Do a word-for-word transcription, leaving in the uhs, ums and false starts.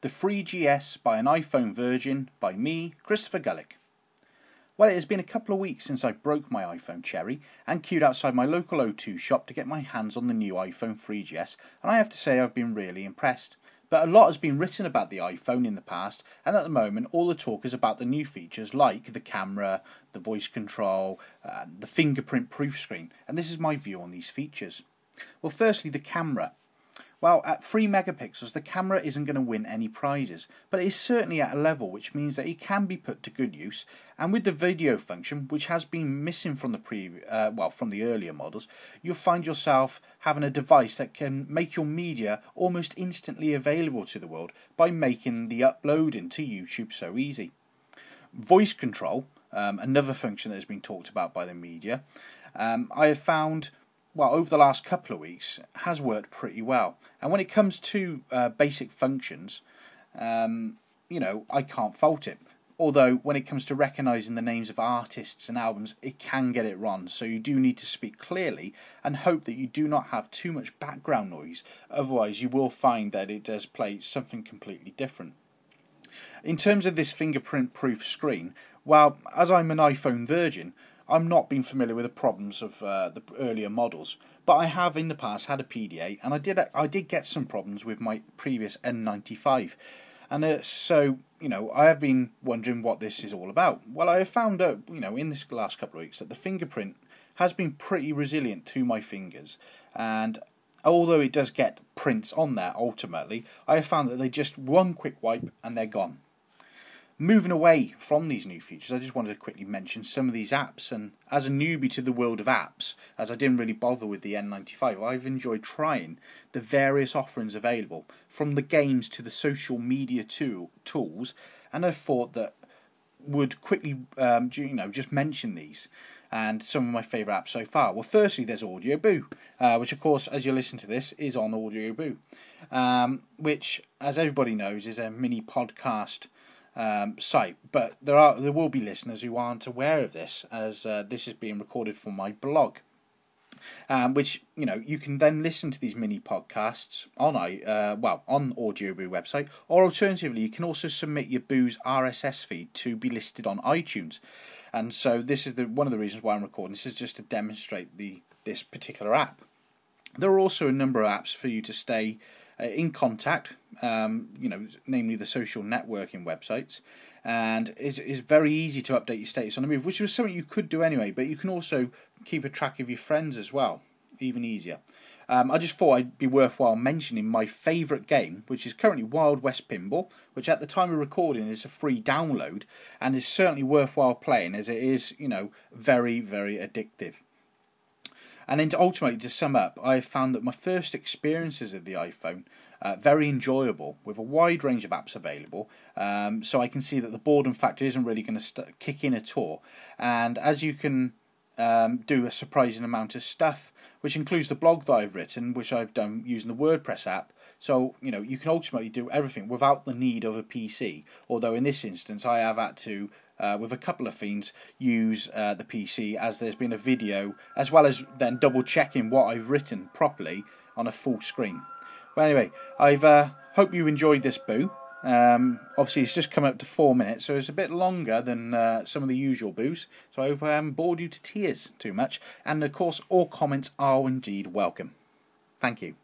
The three G S by an iPhone Virgin by me, Christopher Gullick. Well, it has been a couple of weeks since I broke my iPhone Cherry and queued outside my local O two shop to get my hands on the new iPhone three G S, and I have to say I've been really impressed. But a lot has been written about the iPhone in the past, and at the moment all the talk is about the new features like the camera, the voice control, uh, the fingerprint proof screen, and this is my view on these features. Well, firstly, the camera. Well, at three megapixels, the camera isn't going to win any prizes, but it is certainly at a level which means that it can be put to good use. And with the video function, which has been missing from the pre, uh, well, from the earlier models, you'll find yourself having a device that can make your media almost instantly available to the world by making the uploading to YouTube so easy. Voice control, um, another function that has been talked about by the media, um, I have found, well, over the last couple of weeks, has worked pretty well. And when it comes to uh, basic functions, um, you know, I can't fault it. Although, when it comes to recognising the names of artists and albums, it can get it wrong. So you do need to speak clearly and hope that you do not have too much background noise. Otherwise, you will find that it does play something completely different. In terms of this fingerprint-proof screen, well, as I'm an iPhone Virgin, I'm not being familiar with the problems of uh, the earlier models, but I have in the past had a P D A, and I did I did get some problems with my previous N ninety-five, and uh, so you know I have been wondering what this is all about. Well, I have found out you know in this last couple of weeks that the fingerprint has been pretty resilient to my fingers, and although it does get prints on there ultimately, I have found that they just one quick wipe and they're gone. Moving away from these new features, I just wanted to quickly mention some of these apps, and as a newbie to the world of apps, as I didn't really bother with the N ninety-five, I've enjoyed trying the various offerings available, from the games to the social media tool, tools, and I thought that would quickly um, you know, just mention these and some of my favourite apps so far. Well, firstly, there's Audioboo, uh, which of course, as you listen to this, is on Audioboo, um, which, as everybody knows, is a mini podcast Um, site, but there are there will be listeners who aren't aware of this, as uh, this is being recorded for my blog, um, which you know you can then listen to these mini podcasts on I uh, well on Audioboo website, or alternatively you can also submit your Boo's R S S feed to be listed on iTunes, and so this is the one of the reasons why I'm recording this is just to demonstrate the this particular app. There are also a number of apps for you to stay uh, in contact, um, you know, namely the social networking websites, and it's, it's very easy to update your status on the move, which was something you could do anyway, but you can also keep a track of your friends as well, even easier. Um, I just thought it'd be worthwhile mentioning my favourite game, which is currently Wild West Pinball, which at the time of recording is a free download, and is certainly worthwhile playing, as it is, you know, very, very addictive. And then to ultimately, to sum up, I have found that my first experiences of the iPhone uh, very enjoyable, with a wide range of apps available, um, so I can see that the boredom factor isn't really going to st- kick in at all. And as you can um, do a surprising amount of stuff, which includes the blog that I've written, which I've done using the WordPress app, so you know you can ultimately do everything without the need of a P C, although in this instance I have had to Uh, with a couple of themes, use uh, the P C, as there's been a video, as well as then double checking what I've written properly on a full screen. But anyway, I've uh, hope you enjoyed this Boo. Um, obviously, it's just come up to four minutes, so it's a bit longer than uh, some of the usual Boos. So I hope I haven't bored you to tears too much. And of course, all comments are indeed welcome. Thank you.